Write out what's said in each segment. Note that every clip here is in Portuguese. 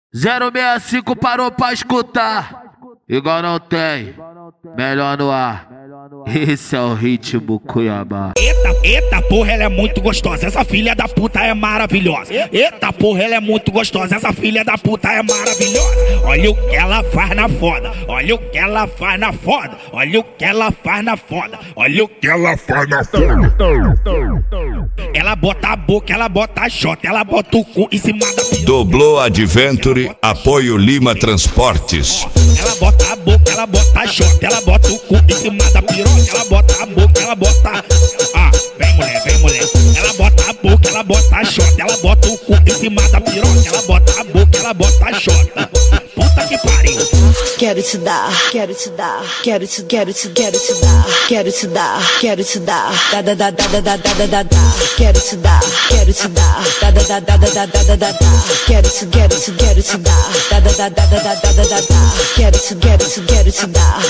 065 parou pra escutar, igual não tem, melhor no ar. Esse é o ritmo Cuiabá. Eita porra, ela é muito gostosa, essa filha da puta é maravilhosa. Eita porra, ela é muito gostosa, essa filha da puta é maravilhosa. Olha o que ela faz na foda, olha o que ela faz na foda, olha o que ela faz na foda, olha o que ela faz na foda. Ela bota a boca, ela bota a chota, ela bota o cu em cima da piroca. Doblô Adventure, apoio Lima Transportes. Ela bota a boca, ela bota a chota, ela bota o cu em cima da piroca. Ela bota a boca, ela bota... Ah, vem mulher, vem mulher. Ela bota a boca, ela bota a chota, ela bota o cu em cima da piroca. Ela bota a boca, ela bota a chota. Puta que pariu. Quero te dar, quero te dar, quero te dar, quero te dar, quero te dar, da, quero te dar, quero te dar, da, quero te dar, da, quero te dar,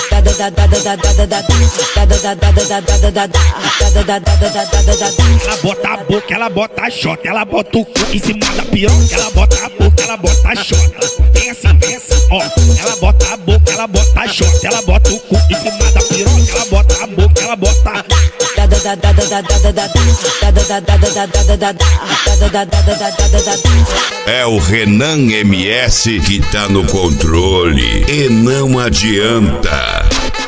Ela bota a boca, ela bota a chota, ela bota o cu em cima da piroca. Ela bota a boca, ela bota a chota. Vem assim, ó. Ela bota a boca, ela bota a chota, ela bota o cu em cima da piroca. Ela bota a boca, ela bota... É o Renan MS que tá no controle e não adianta.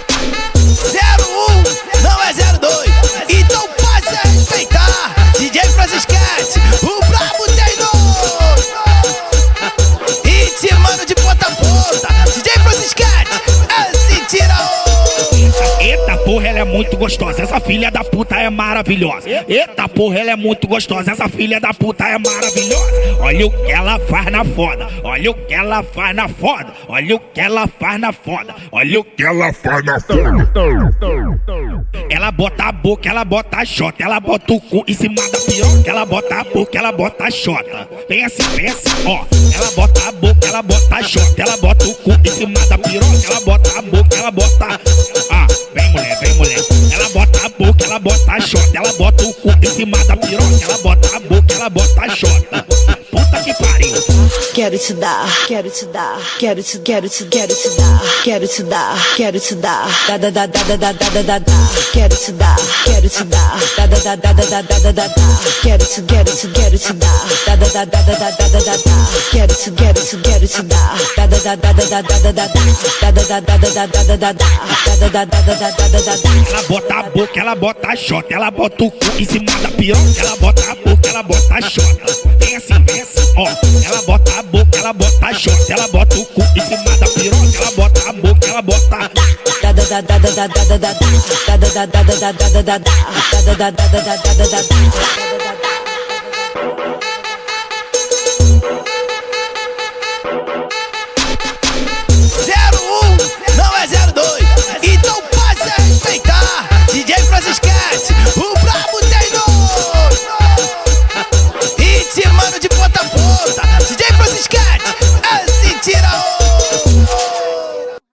01 não é 02, então pode se respeitar. DJ Francisquete, o brabo treinou. E te mando de ponta a ponta. DJ Francisquete, esse tira-o. Eita porra, ela é muito gostosa, essa filha da puta é maravilhosa. Eita porra, ela é muito gostosa, essa filha da puta é maravilhosa. Olha o que ela faz na foda, olha o que ela faz na foda, olha o que ela faz na foda, olha o que ela faz na foda. Ela bota a boca, ela bota a chota, ela bota o cu em cima da piroca. Ela bota a boca, ela bota a chota. Vem assim, ó. Ela bota a boca, ela bota a chota, ela bota o cu em cima da piroca. Ela bota a boca, ela bota... Ah, vem mulher, vem mulher. Ela bota a boca, ela bota a chota, ela bota o cu em cima da piroca. Ela bota a boca, ela bota a chota. Puta que pariu. quero te dar, quero te dar, quero te dar, quero te dar, quero te dar, da, quero te dar, quero te dar, da, quero te dar, quero te dar, Ela bota a boca, ela bota a chota, ela bota o cu em cima da piroca. Ela bota a boca, ela bota a chota. Vem assim, ó. Ela bota a boca, ela bota a chota, ela bota o cu em cima da piroca. Ela bota a boca, ela bota... da